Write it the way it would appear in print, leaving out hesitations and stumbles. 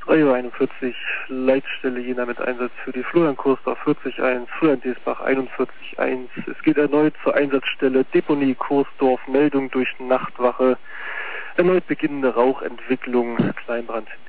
3:41 Uhr, Leitstelle Jena mit Einsatz für die Florian-Coaster 40.1, Florian-Diesbach 41.1. Es geht erneut zur Einsatzstelle Deponie Coesdorf, Meldung durch Nachtwache. Erneut beginnende Rauchentwicklung, Kleinbrand.